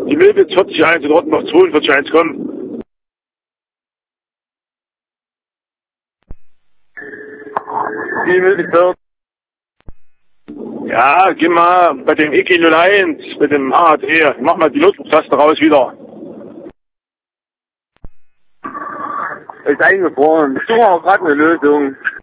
Die Milbe 40-1 und Rotten noch 42-1, komm. Die Milbe 40. Ja, geh mal bei dem EG01, mit dem AAT, mach mal die Notflugtaste raus wieder. Ist eingefroren. Ich suche auch gerade eine Lösung.